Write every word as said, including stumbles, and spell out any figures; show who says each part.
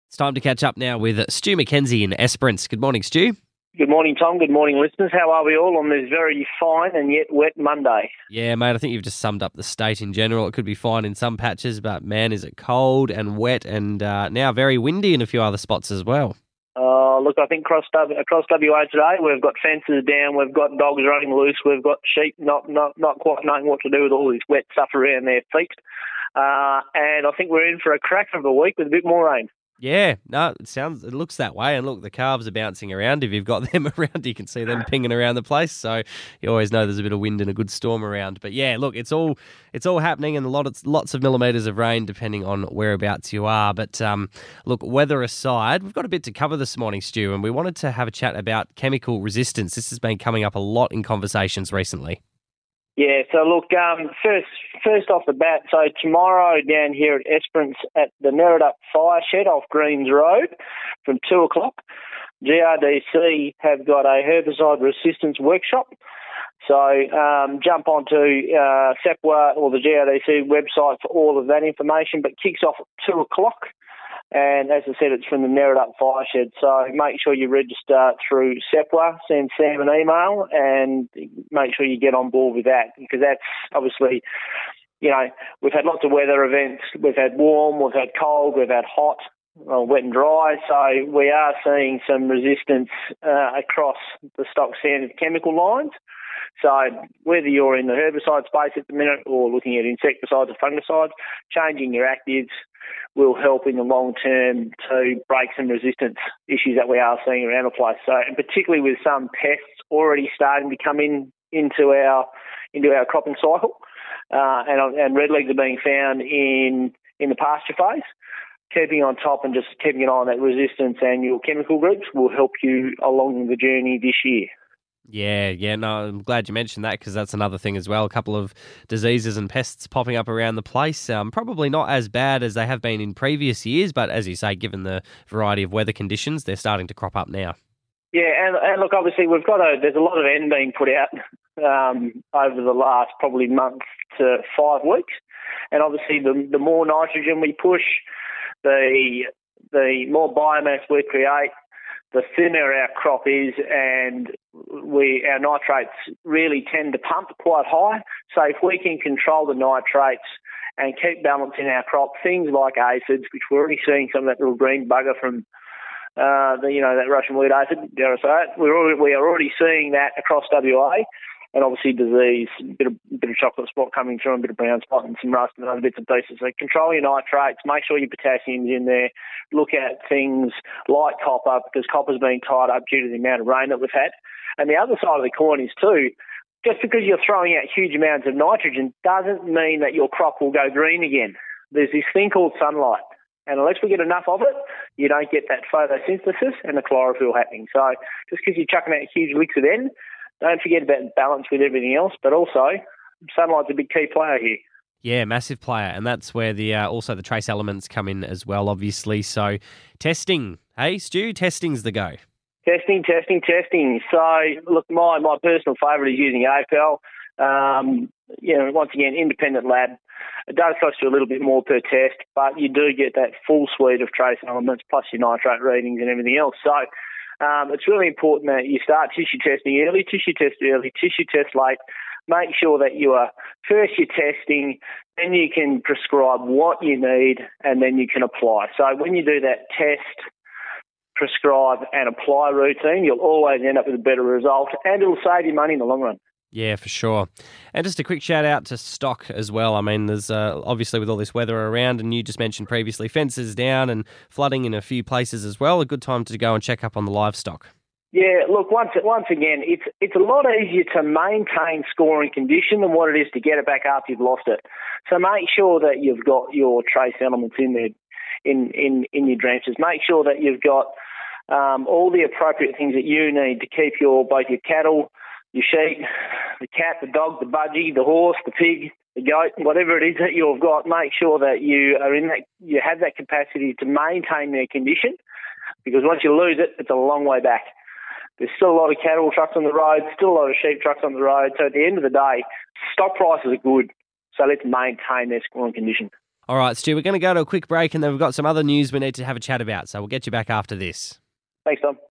Speaker 1: It's time to catch up now with Stu McKenzie in Esperance. Good morning, Stu.
Speaker 2: Good morning, Tom. Good morning, listeners. How are we all on this very fine and yet wet Monday?
Speaker 1: Yeah, mate, I think you've just summed up the state in general. It could be fine in some patches, but man, is it cold and wet and uh, now very windy in a few other spots as well.
Speaker 2: Uh, look, I think across, across W A today, we've got fences down, we've got dogs running loose, we've got sheep not, not, not quite knowing what to do with all this wet stuff around their feet. Uh, and I think we're in for a crack of a week with a bit more rain.
Speaker 1: Yeah, no, it sounds, it looks that way. And look, the calves are bouncing around. If you've got them around, you can see them pinging around the place. So you always know there's a bit of wind and a good storm around. But yeah, look, it's all it's all happening, and a lot of lots of millimetres of rain depending on whereabouts you are. But um, look, weather aside, we've got a bit to cover this morning, Stu, and we wanted to have a chat about chemical resistance. This has been coming up a lot in conversations recently.
Speaker 2: Yeah, so look, um, first first off the bat, so tomorrow down here at Esperance at the Neredup Fire Shed off Greens Road from two o'clock, G R D C have got a herbicide resistance workshop. So um, jump onto uh, SEPWA or the G R D C website for all of that information, but kicks off at two o'clock. And as I said, it's from the Neredup Fire Shed. So make sure you register through SEPWA, send Sam an email, and make sure you get on board with that, because that's obviously, you know, we've had lots of weather events. We've had warm, we've had cold, we've had hot, well, wet and dry. So we are seeing some resistance uh, across the stock standard chemical lines. So whether you're in the herbicide space at the minute or looking at insecticides or fungicides, changing your actives will help in the long term to break some resistance issues that we are seeing around the place. So, and particularly with some pests already starting to come in into our into our cropping cycle, uh, and and redlegs are being found in in the pasture phase. Keeping on top and just keeping an eye on that resistance and your chemical groups will help you along the journey this year.
Speaker 1: Yeah, yeah, no, I'm glad you mentioned that, because that's another thing as well. A couple of diseases and pests popping up around the place. Um, probably not as bad as they have been in previous years, but as you say, given the variety of weather conditions, they're starting to crop up now.
Speaker 2: Yeah, and, and look, obviously we've got a, there's a lot of N being put out um, over the last probably month to five weeks. And obviously the, the more nitrogen we push, the the more biomass we create, the thinner our crop is, and we our nitrates really tend to pump quite high. So if we can control the nitrates and keep balance in our crop, things like aphids, which we're already seeing some of that little green bugger from, uh, the, you know, that Russian weed aphid, dare I say it, we're already, we are already seeing that across W A. And obviously disease, a bit of, bit of chocolate spot coming through, and a bit of brown spot and some rust and other bits and pieces. So control your nitrates, make sure your potassium's in there. Look at things like copper, because copper's being tied up due to the amount of rain that we've had. And the other side of the coin is too, just because you're throwing out huge amounts of nitrogen doesn't mean that your crop will go green again. There's this thing called sunlight. And unless we get enough of it, you don't get that photosynthesis and the chlorophyll happening. So just because you're chucking out huge licks of N, don't forget about balance with everything else, but also sunlight's a big key player here.
Speaker 1: Yeah, massive player, and that's where the uh, also the trace elements come in as well, obviously. So testing, hey Stu, testing's the go. Testing,
Speaker 2: testing, testing. So look, my, my personal favourite is using A P L. Um, you know, once again, independent lab. It does cost you a little bit more per test, but you do get that full suite of trace elements plus your nitrate readings and everything else. So Um, it's really important that you start tissue testing early, tissue test early, tissue test late. Make sure that you are first you're testing, then you can prescribe what you need, and then you can apply. So when you do that test, prescribe and apply routine, you'll always end up with a better result, and it'll save you money in the long run.
Speaker 1: Yeah, for sure. And just a quick shout out to stock as well. I mean, there's uh, obviously with all this weather around, and you just mentioned previously fences down and flooding in a few places as well. A good time to go and check up on the livestock.
Speaker 2: Yeah, look, once once again, it's it's a lot easier to maintain scoring condition than what it is to get it back after you've lost it. So make sure that you've got your trace elements in there, in, in, in your drenches. Make sure that you've got um, all the appropriate things that you need to keep your both your cattle, your sheep, the cat, the dog, the budgie, the horse, the pig, the goat, whatever it is that you've got, make sure that you are in that, you have that capacity to maintain their condition, because once you lose it, it's a long way back. There's still a lot of cattle trucks on the road, still a lot of sheep trucks on the road. So at the end of the day, stock prices are good. So let's maintain their scoring condition.
Speaker 1: All right, Stu, we're going to go to a quick break and then we've got some other news we need to have a chat about. So we'll get you back after this.
Speaker 2: Thanks, Tom.